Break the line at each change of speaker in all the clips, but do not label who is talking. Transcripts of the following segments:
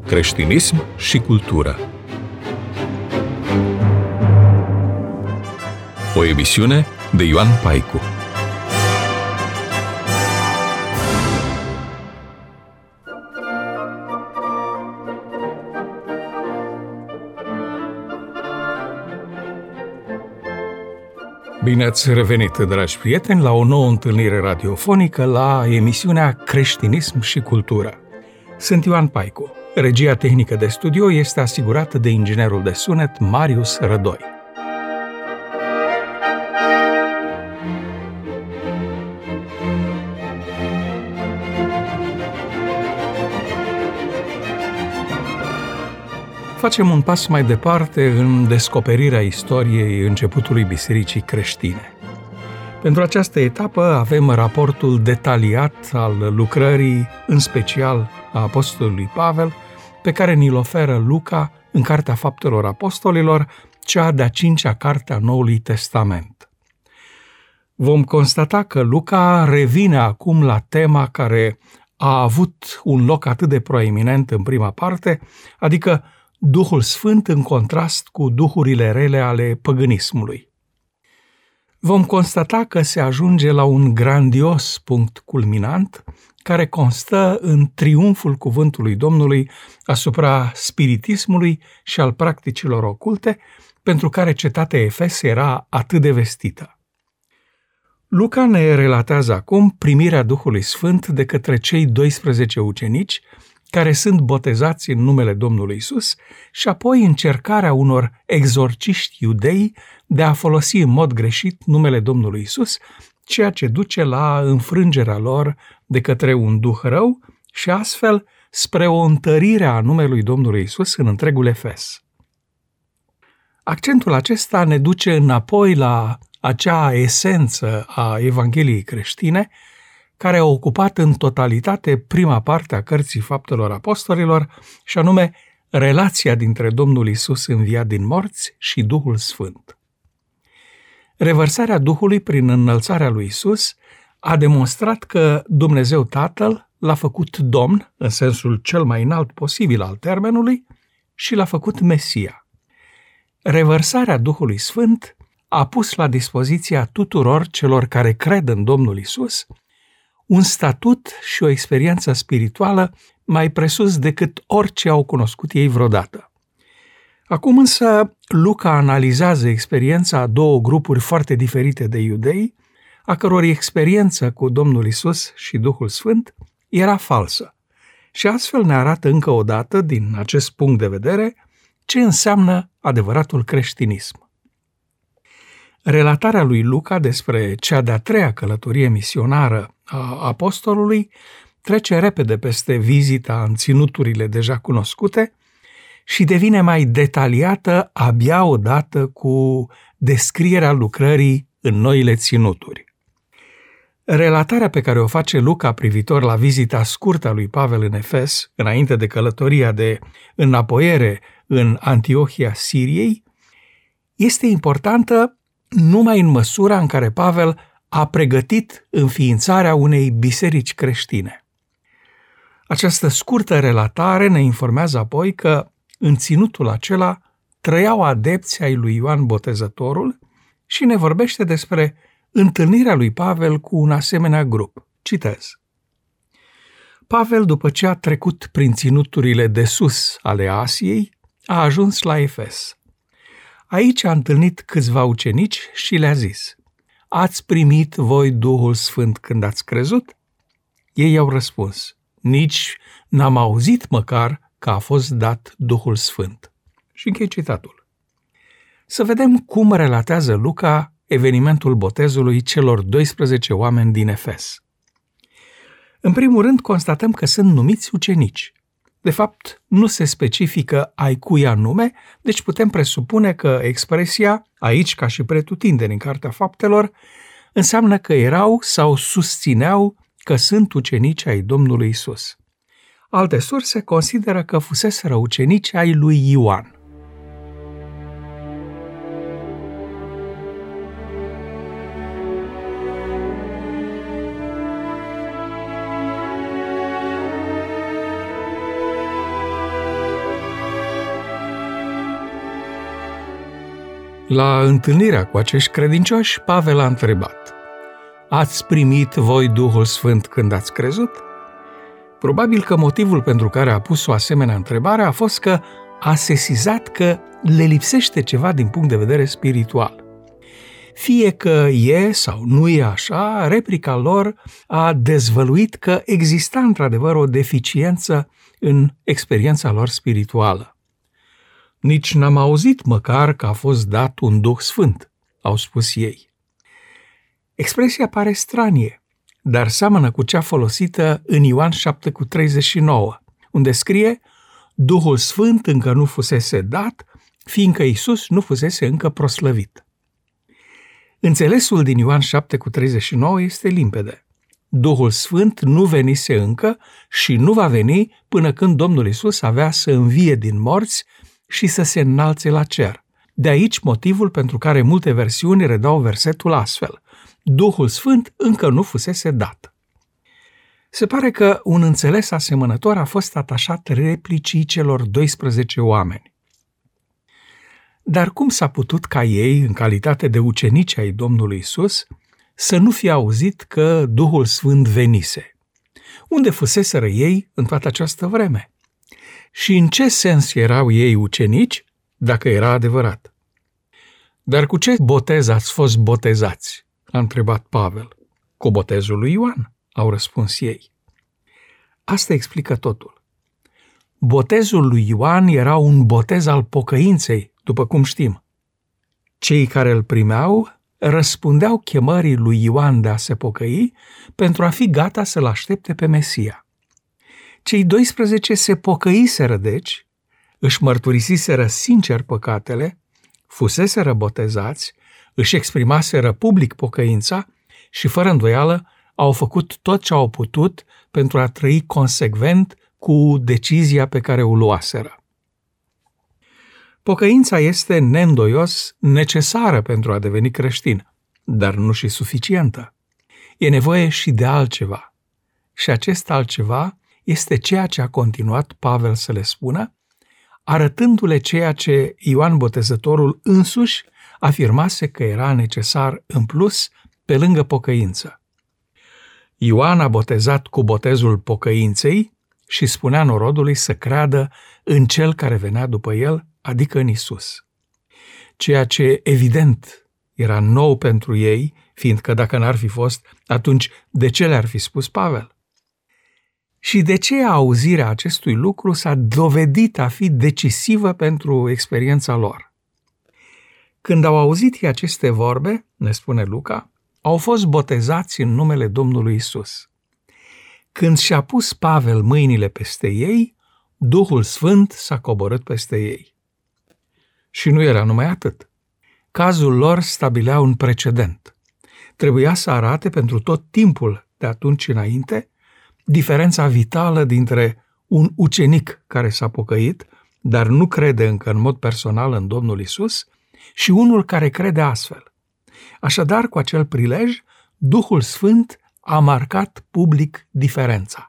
creștinism și cultură. O emisiune de Ioan Paicu. Bine ați revenit, dragi prieteni, la o nouă întâlnire radiofonică la emisiunea Creștinism și cultură. Sunt Ioan Paicu. Regia tehnică de studio este asigurată de inginerul de sunet Marius Rădoi. Facem un pas mai departe în descoperirea istoriei începutului bisericii creștine. Pentru această etapă avem raportul detaliat al lucrării, în special a apostolului Pavel, pe care ni-l oferă Luca în Cartea Faptelor Apostolilor, cea de-a 5-a carte a Noului Testament. Vom constata că Luca revine acum la tema care a avut un loc atât de proeminent în prima parte, adică Duhul Sfânt în contrast cu duhurile rele ale păgânismului. Vom constata că se ajunge la un grandios punct culminant care constă în triumful cuvântului Domnului asupra spiritismului și al practicilor oculte, pentru care cetatea Efes era atât de vestită. Luca ne relatează acum primirea Duhului Sfânt de către cei 12 ucenici care sunt botezați în numele Domnului Isus și apoi încercarea unor exorciști iudei de a folosi în mod greșit numele Domnului Isus, ceea ce duce la înfrângerea lor de către un duh rău și astfel spre o întărire a numelui Domnului Isus în întregul Efes. Accentul acesta ne duce înapoi la acea esență a Evangheliei creștine, care a ocupat în totalitate prima parte a cărții Faptelor Apostolilor, și anume relația dintre Domnul Isus înviat din morți și Duhul Sfânt. Revărsarea Duhului prin înălțarea lui Isus a demonstrat că Dumnezeu Tatăl l-a făcut Domn, în sensul cel mai înalt posibil al termenului, și l-a făcut Mesia. Revărsarea Duhului Sfânt a pus la dispoziția tuturor celor care cred în Domnul Isus un statut și o experiență spirituală mai presus decât orice au cunoscut ei vreodată. Acum însă Luca analizează experiența a două grupuri foarte diferite de iudei, a căror experiență cu Domnul Isus și Duhul Sfânt era falsă și astfel ne arată încă o dată, din acest punct de vedere, ce înseamnă adevăratul creștinism. Relatarea lui Luca despre cea de-a treia călătorie misionară a apostolului trece repede peste vizita în ținuturile deja cunoscute și devine mai detaliată abia odată cu descrierea lucrării în noile ținuturi. Relatarea pe care o face Luca privitor la vizita scurtă a lui Pavel în Efes, înainte de călătoria de înapoiere în Antiohia Siriei, este importantă numai în măsura în care Pavel a pregătit înființarea unei biserici creștine. Această scurtă relatare ne informează apoi că în ținutul acela trăiau adepți ai lui Ioan Botezătorul și ne vorbește despre întâlnirea lui Pavel cu un asemenea grup. Citez. Pavel, după ce a trecut prin ținuturile de sus ale Asiei, a ajuns la Efes. Aici a întâlnit câțiva ucenici și le-a zis: Ați primit voi Duhul Sfânt când ați crezut? Ei au răspuns: Nici n-am auzit măcar că a fost dat Duhul Sfânt. Și închei citatul. Să vedem cum relatează Luca evenimentul botezului celor 12 oameni din Efes. În primul rând, constatăm că sunt numiți ucenici. De fapt, nu se specifică ai cui anume, deci putem presupune că expresia, aici ca și pretutindeni în Cartea Faptelor, înseamnă că erau sau susțineau că sunt ucenici ai Domnului Isus. Alte surse consideră că fuseseră ucenici ai lui Ioan. La întâlnirea cu acești credincioși, Pavel a întrebat: ați primit voi Duhul Sfânt când ați crezut? Probabil că motivul pentru care a pus o asemenea întrebare a fost că a sesizat că le lipsește ceva din punct de vedere spiritual. Fie că e sau nu e așa, replica lor a dezvăluit că exista într-adevăr o deficiență în experiența lor spirituală. Nici n-am auzit măcar că a fost dat un Duh Sfânt, au spus ei. Expresia pare stranie, dar seamănă cu cea folosită în Ioan 7,39, unde scrie: Duhul Sfânt încă nu fusese dat, fiindcă Iisus nu fusese încă proslăvit. Înțelesul din Ioan 7,39 este limpede. Duhul Sfânt nu venise încă și nu va veni până când Domnul Iisus avea să învie din morți și să se înalțe la cer. De aici motivul pentru care multe versiuni redau versetul astfel: Duhul Sfânt încă nu fusese dat. Se pare că un înțeles asemănător a fost atașat replicii celor 12 oameni. Dar cum s-a putut ca ei, în calitate de ucenici ai Domnului Iisus, să nu fie auzit că Duhul Sfânt venise? Unde fuseseră ei în toată această vreme? Și în ce sens erau ei ucenici, dacă era adevărat? Dar cu ce botez ați fost botezați? A întrebat Pavel. Cu botezul lui Ioan, au răspuns ei. Asta explică totul. Botezul lui Ioan era un botez al pocăinței, după cum știm. Cei care îl primeau răspundeau chemării lui Ioan de a se pocăi pentru a fi gata să-l aștepte pe Mesia. Cei 12 se pocăiseră deci, își mărturisiseră sincer păcatele, fuseseră botezați, își exprimaseră public pocăința și, fără îndoială, au făcut tot ce au putut pentru a trăi consecvent cu decizia pe care o luaseră. Pocăința este neîndoios necesară pentru a deveni creștin, dar nu și suficientă. E nevoie și de altceva. Și acest altceva este ceea ce a continuat Pavel să le spună, arătându-le ceea ce Ioan Botezătorul însuși afirmase că era necesar în plus pe lângă pocăință. Ioan a botezat cu botezul pocăinței și spunea norodului să creadă în cel care venea după el, adică în Isus. Ceea ce, evident, era nou pentru ei, fiindcă dacă n-ar fi fost, atunci de ce le-ar fi spus Pavel? Și de ce auzirea acestui lucru s-a dovedit a fi decisivă pentru experiența lor? Când au auzit aceste vorbe, ne spune Luca, au fost botezați în numele Domnului Isus. Când și-a pus Pavel mâinile peste ei, Duhul Sfânt s-a coborât peste ei. Și nu era numai atât. Cazul lor stabilea un precedent. Trebuia să arate pentru tot timpul de atunci înainte diferența vitală dintre un ucenic care s-a pocăit, dar nu crede încă în mod personal în Domnul Isus, și unul care crede astfel. Așadar, cu acel prilej, Duhul Sfânt a marcat public diferența.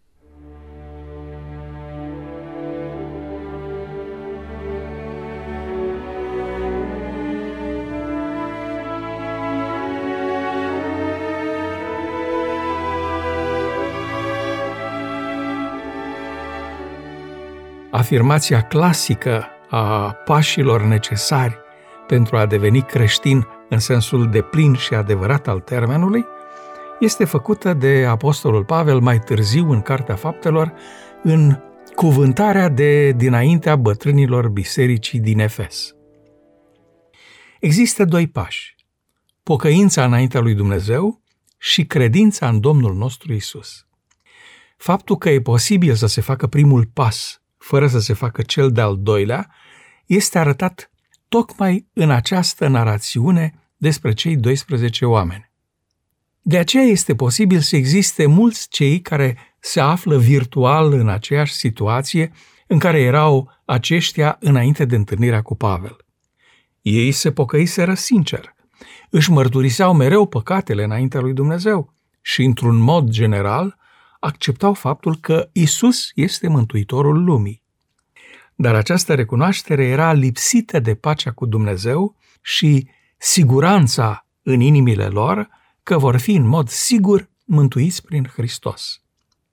Afirmația clasică a pașilor necesari pentru a deveni creștin în sensul deplin și adevărat al termenului este făcută de apostolul Pavel mai târziu în Cartea Faptelor, în cuvântarea de dinaintea bătrânilor bisericii din Efes. Există doi pași: pocăința înaintea lui Dumnezeu și credința în Domnul nostru Isus. Faptul că e posibil să se facă primul pas fără să se facă cel de-al doilea este arătat tocmai în această narațiune despre cei 12 oameni. De aceea este posibil să existe mulți cei care se află virtual în aceeași situație în care erau aceștia înainte de întâlnirea cu Pavel. Ei se pocăiseră sincer, își mărturiseau mereu păcatele înaintea lui Dumnezeu și, într-un mod general, acceptau faptul că Isus este Mântuitorul lumii. Dar această recunoaștere era lipsită de pacea cu Dumnezeu și siguranța în inimile lor că vor fi în mod sigur mântuiți prin Hristos.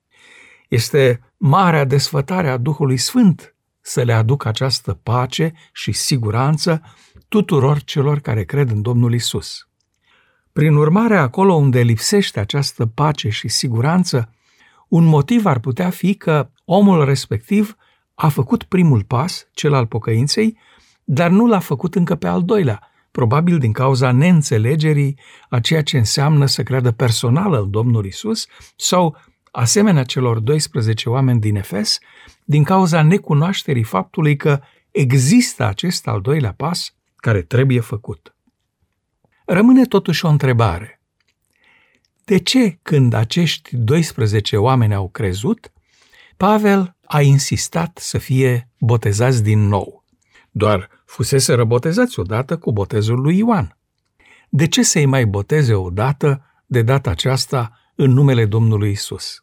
Este marea desfătare a Duhului Sfânt să le aducă această pace și siguranță tuturor celor care cred în Domnul Isus. Prin urmare, acolo unde lipsește această pace și siguranță, un motiv ar putea fi că omul respectiv a făcut primul pas, cel al pocăinței, dar nu l-a făcut încă pe al doilea, probabil din cauza neînțelegerii a ceea ce înseamnă să creadă personal în Domnul Isus sau, asemenea celor 12 oameni din Efes, din cauza necunoașterii faptului că există acest al doilea pas care trebuie făcut. Rămâne totuși o întrebare. De ce, când acești 12 oameni au crezut, Pavel a insistat să fie botezați din nou? Doar fuseseră botezați odată cu botezul lui Ioan. De ce să-i mai boteze odată, de data aceasta, în numele Domnului Isus?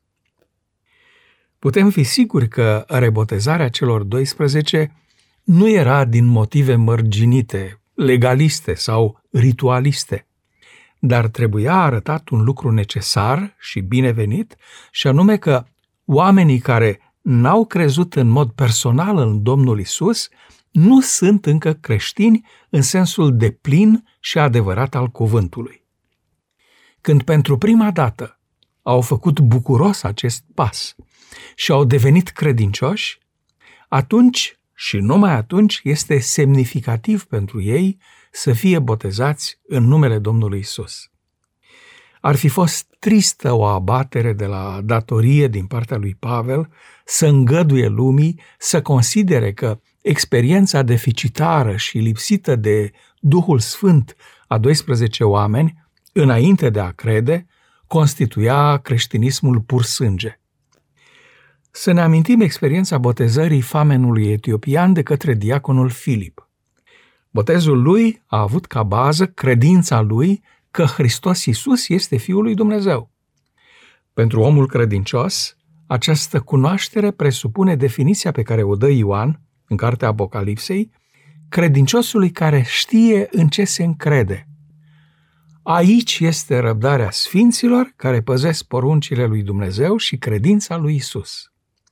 Putem fi siguri că rebotezarea celor 12 nu era din motive mărginite, legaliste sau ritualiste, dar trebuia arătat un lucru necesar și binevenit, și anume că oamenii care n-au crezut în mod personal în Domnul Isus nu sunt încă creștini în sensul deplin și adevărat al cuvântului. Când pentru prima dată au făcut bucuros acest pas și au devenit credincioși, atunci și numai atunci este semnificativ pentru ei să fie botezați în numele Domnului Isus. Ar fi fost tristă o abatere de la datorie din partea lui Pavel să îngăduie lumii să considere că experiența deficitară și lipsită de Duhul Sfânt a 12 oameni, înainte de a crede, constituia creștinismul pur sânge. Să ne amintim experiența botezării famenului etiopian de către diaconul Filip. Botezul lui a avut ca bază credința lui că Hristos Iisus este Fiul lui Dumnezeu. Pentru omul credincios, această cunoaștere presupune definiția pe care o dă Ioan în cartea Apocalipsei, credinciosului care știe în ce se încrede. Aici este răbdarea sfinților care păzesc poruncile lui Dumnezeu și credința lui Isus.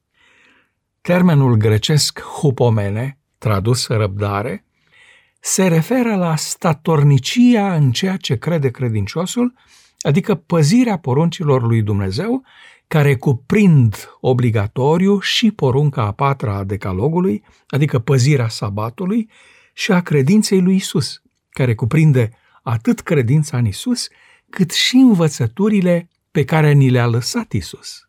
Termenul grecesc hupomene, tradus răbdare, se referă la statornicia în ceea ce crede credinciosul, adică păzirea poruncilor lui Dumnezeu, care cuprind obligatoriu și porunca a patra a decalogului, adică păzirea sabatului, și a credinței lui Isus, care cuprinde atât credința în Isus, cât și învățăturile pe care ni le-a lăsat Isus.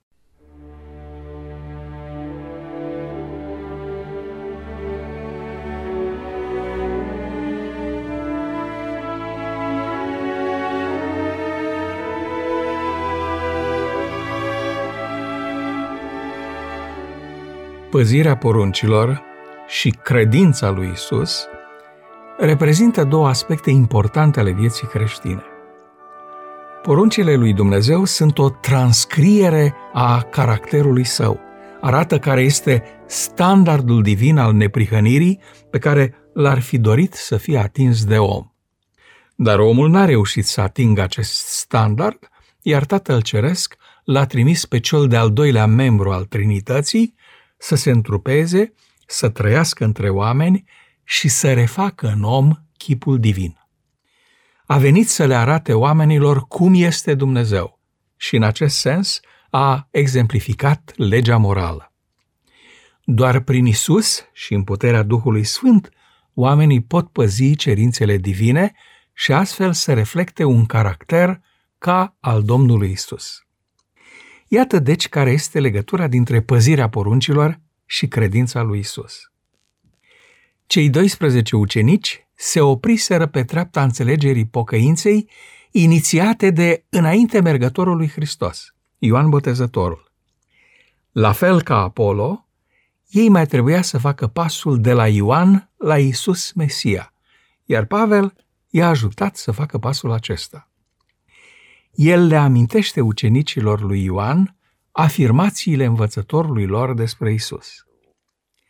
Păzirea poruncilor și credința lui Isus reprezintă două aspecte importante ale vieții creștine. Poruncile lui Dumnezeu sunt o transcriere a caracterului său. Arată care este standardul divin al neprihănirii pe care l-ar fi dorit să fie atins de om. Dar omul n-a reușit să atingă acest standard, iar Tatăl Ceresc l-a trimis pe cel de-al doilea membru al Trinității să se întrupeze, să trăiască între oameni și să refacă în om chipul divin. A venit să le arate oamenilor cum este Dumnezeu și în acest sens a exemplificat legea morală. Doar prin Isus și în puterea Duhului Sfânt, oamenii pot păzi cerințele divine și astfel să reflecte un caracter ca al Domnului Isus. Iată deci care este legătura dintre păzirea poruncilor și credința lui Isus. Cei 12 ucenici se opriseră pe treapta înțelegerii pocăinței inițiate de înainte mergătorul lui Hristos, Ioan Botezătorul. La fel ca Apolo, ei mai trebuia să facă pasul de la Ioan la Iisus Mesia, iar Pavel i-a ajutat să facă pasul acesta. El le amintește ucenicilor lui Ioan afirmațiile învățătorului lor despre Isus.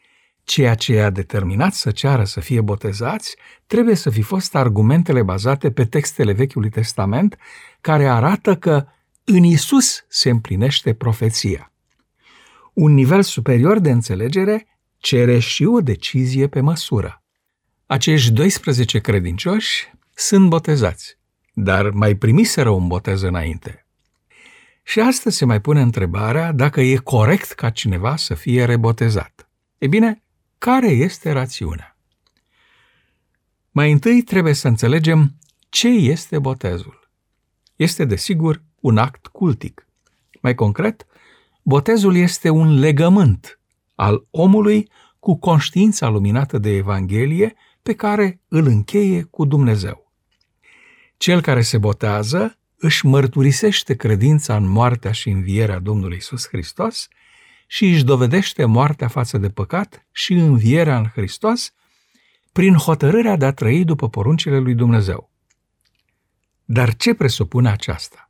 Ceea ce i-a determinat să ceară să fie botezați trebuie să fi fost argumentele bazate pe textele Vechiului Testament, care arată că în Iisus se împlinește profeția. Un nivel superior de înțelegere cere și o decizie pe măsură. Acești 12 credincioși sunt botezați, dar mai primiseră un botez înainte. Și astăzi se mai pune întrebarea dacă e corect ca cineva să fie rebotezat. E bine, care este rațiunea? Mai întâi trebuie să înțelegem ce este botezul. Este, desigur, un act cultic. Mai concret, botezul este un legământ al omului cu conștiința luminată de Evanghelie pe care îl încheie cu Dumnezeu. Cel care se botează își mărturisește credința în moartea și învierea Domnului Iisus Hristos și își dovedește moartea față de păcat și învierea în Hristos prin hotărârea de a trăi după poruncile lui Dumnezeu. Dar ce presupune aceasta?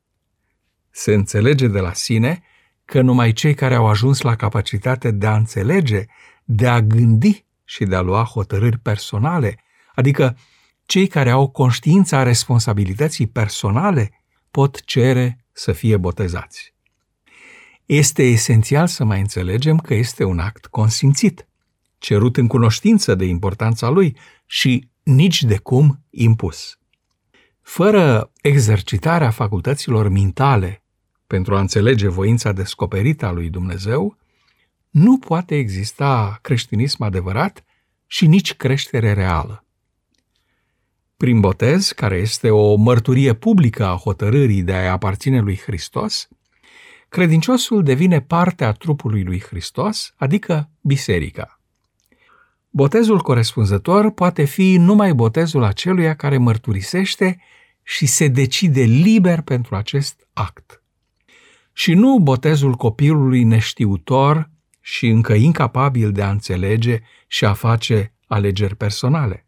Se înțelege de la sine că numai cei care au ajuns la capacitate de a înțelege, de a gândi și de a lua hotărâri personale, adică cei care au conștiința responsabilității personale, pot cere să fie botezați. Este esențial să mai înțelegem că este un act consimțit, cerut în cunoștință de importanța lui și nici de cum impus. Fără exercitarea facultăților mintale pentru a înțelege voința descoperită a lui Dumnezeu, nu poate exista creștinism adevărat și nici creștere reală. Prin botez, care este o mărturie publică a hotărârii de a-i aparține lui Hristos, credinciosul devine parte a trupului lui Hristos, adică biserica. Botezul corespunzător poate fi numai botezul aceluia care mărturisește și se decide liber pentru acest act. Și nu botezul copilului neștiutor și încă incapabil de a înțelege și a face alegeri personale.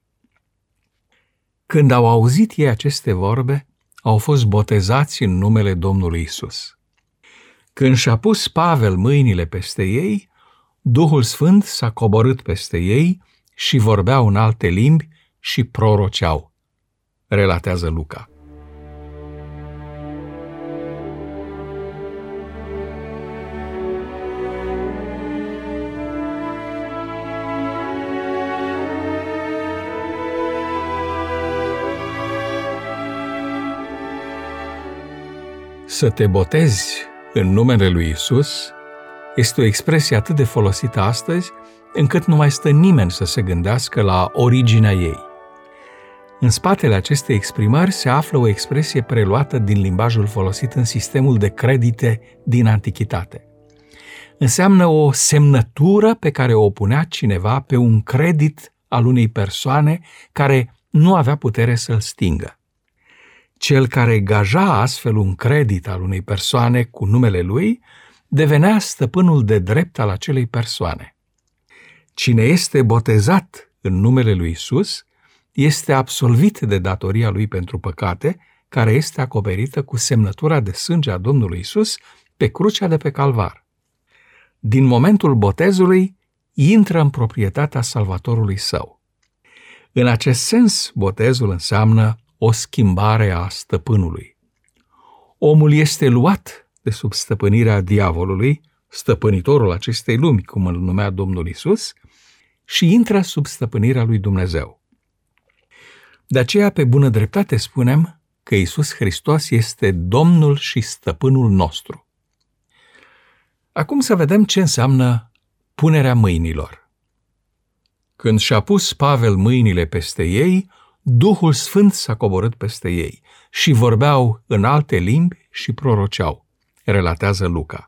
Când au auzit ei aceste vorbe, au fost botezați în numele Domnului Isus. Când și-a pus Pavel mâinile peste ei, Duhul Sfânt s-a coborât peste ei și vorbeau în alte limbi și proroceau, relatează Luca. Să te botezi în numele lui Isus este o expresie atât de folosită astăzi, încât nu mai stă nimeni să se gândească la originea ei. În spatele acestei exprimări se află o expresie preluată din limbajul folosit în sistemul de credite din antichitate. Înseamnă o semnătură pe care o punea cineva pe un credit al unei persoane care nu avea putere să-l stingă. Cel care gaja astfel un credit al unei persoane cu numele lui devenea stăpânul de drept al acelei persoane. Cine este botezat în numele lui Isus este absolvit de datoria lui pentru păcate, care este acoperită cu semnătura de sânge a Domnului Isus pe crucea de pe Calvar. Din momentul botezului, intră în proprietatea Salvatorului său. În acest sens, botezul înseamnă o schimbare a stăpânului. Omul este luat de sub stăpânirea diavolului, stăpânitorul acestei lumi, cum îl numea Domnul Isus, și intră sub stăpânirea lui Dumnezeu. De aceea, pe bună dreptate, spunem că Iisus Hristos este Domnul și stăpânul nostru. Acum să vedem ce înseamnă punerea mâinilor. Când și-a pus Pavel mâinile peste ei, Duhul Sfânt s-a coborât peste ei și vorbeau în alte limbi și proroceau, relatează Luca.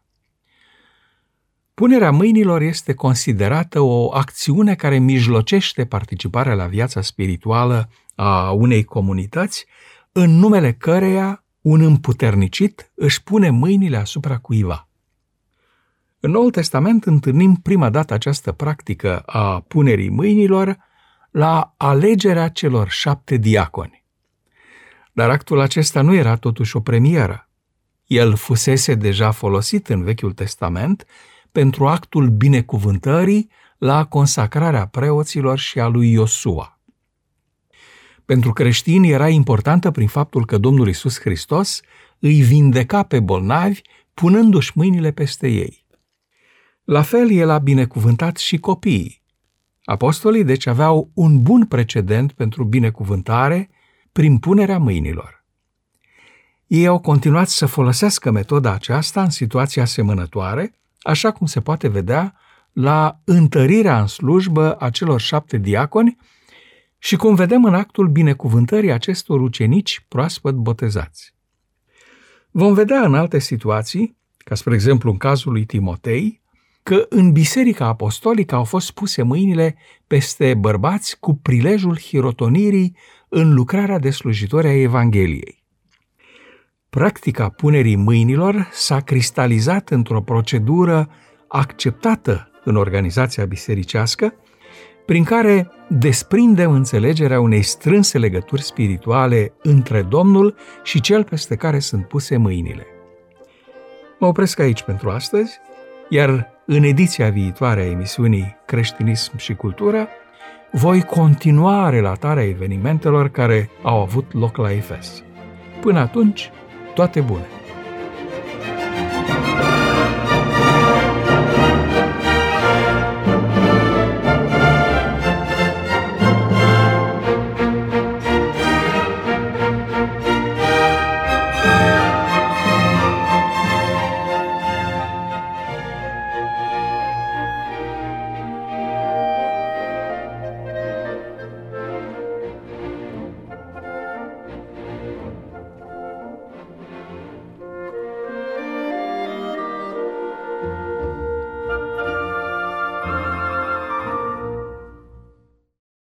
Punerea mâinilor este considerată o acțiune care mijlocește participarea la viața spirituală a unei comunități, în numele căreia un împuternicit își pune mâinile asupra cuiva. În Noul Testament întâlnim prima dată această practică a punerii mâinilor la alegerea celor 7 diaconi. Dar actul acesta nu era totuși o premieră. El fusese deja folosit în Vechiul Testament pentru actul binecuvântării la consacrarea preoților și a lui Iosua. Pentru creștini era importantă prin faptul că Domnul Iisus Hristos îi vindeca pe bolnavi punându-și mâinile peste ei. La fel, el a binecuvântat și copiii. Apostolii deci aveau un bun precedent pentru binecuvântare prin punerea mâinilor. Ei au continuat să folosească metoda aceasta în situații asemănătoare, așa cum se poate vedea la întărirea în slujbă a celor 7 diaconi și cum vedem în actul binecuvântării acestor ucenici proaspăt botezați. Vom vedea în alte situații, ca spre exemplu în cazul lui Timotei, că în Biserica Apostolică au fost puse mâinile peste bărbați cu prilejul hirotonirii în lucrarea de slujitori a Evangheliei. Practica punerii mâinilor s-a cristalizat într-o procedură acceptată în organizația bisericească, prin care desprindem înțelegerea unei strânse legături spirituale între Domnul și cel peste care sunt puse mâinile. Mă opresc aici pentru astăzi, iar în ediția viitoare a emisiunii Creștinism și Cultură voi continua relatarea evenimentelor care au avut loc la Efes. Până atunci, toate bune!